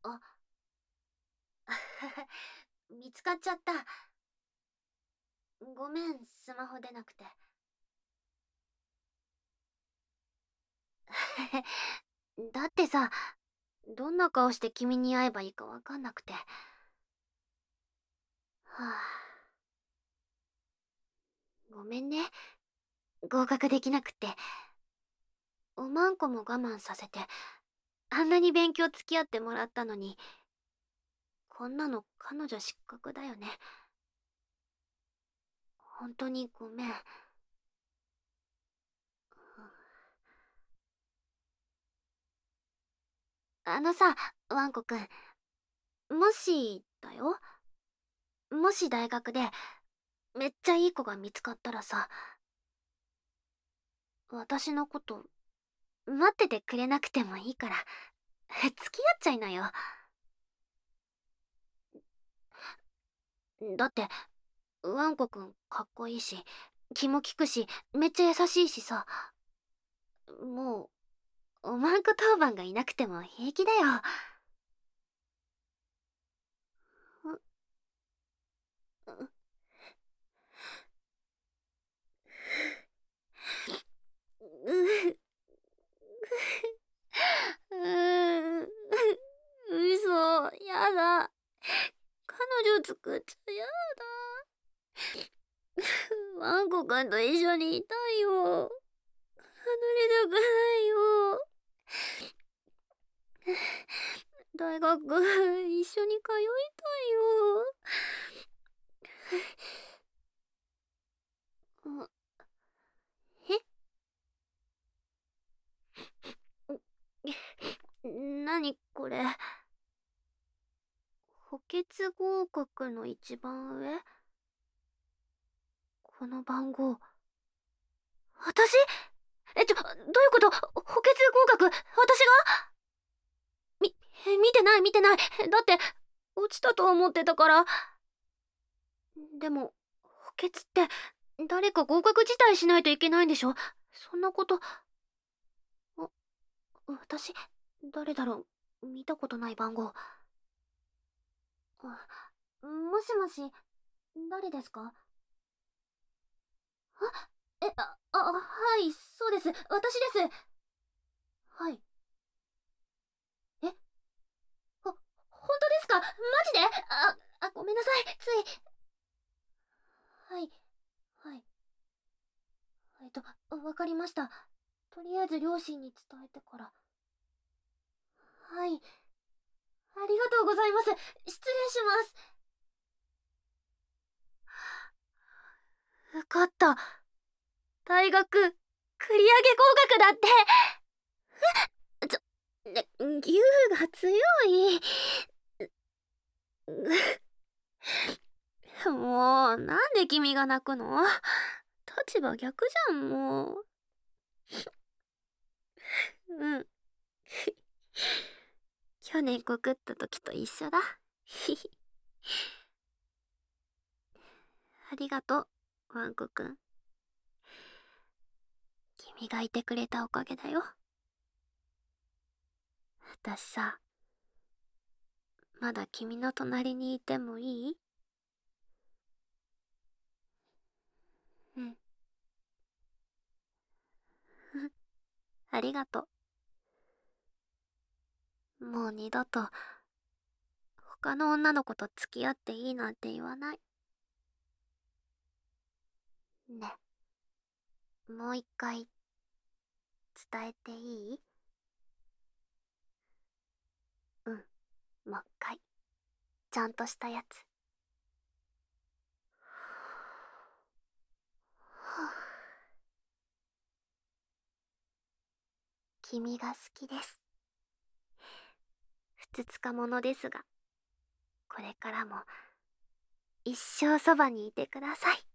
あ、見つかっちゃった。ごめん、スマホ出なくて。だってさ、どんな顔して君に会えばいいかわかんなくて。はあ、ごめんね。合格できなくて。おまんこも我慢させて、あんなに勉強付き合ってもらったのに、こんなの彼女失格だよね。本当にごめん。あのさ、ワンコくん。もし、だよ。もし大学で、めっちゃいい子が見つかったらさ、私のこと、待っててくれなくてもいいから、付き合っちゃいなよ。だって、ワンコくんかっこいいし、気も利くし、めっちゃ優しいしさ、もう、おまんこ当番がいなくても平気だよ。う、う、う、嘘、やだ。彼女作っちゃやだ。ワンコくんと一緒にいたいよ。離れたくないよ。大学一緒に通いたいよ。あ、なにこれ。補欠合格の一番上。この番号。私？どういうこと？補欠合格、私が？み、見てない見てない。だって、落ちたと思ってたから。でも、補欠って、誰か合格辞退しないといけないんでしょ？そんなこと。あ、私、誰だろう？見たことない番号。もしもし、誰ですか？はい、そうです。私です。はい。え、本当ですか？マジで？ごめんなさい。つい。はい。はい。わかりました。とりあえず両親に伝えてから。はい。ありがとうございます。失礼します。受かった。大学、繰り上げ合格だって。牛が強い。もう、なんで君が泣くの？立場逆じゃん、もう。うん。去年告った時と一緒だ。ありがとう、ワンコくん。君がいてくれたおかげだよ。私さ、まだ君の隣にいてもいい？うん。ありがとう。もう二度と、他の女の子と付き合っていいなんて言わない。ね。もう一回、伝えていい？うん、もう一回。ちゃんとしたやつ。君が好きです。ふつつか者ですが、これからも一生そばにいてください。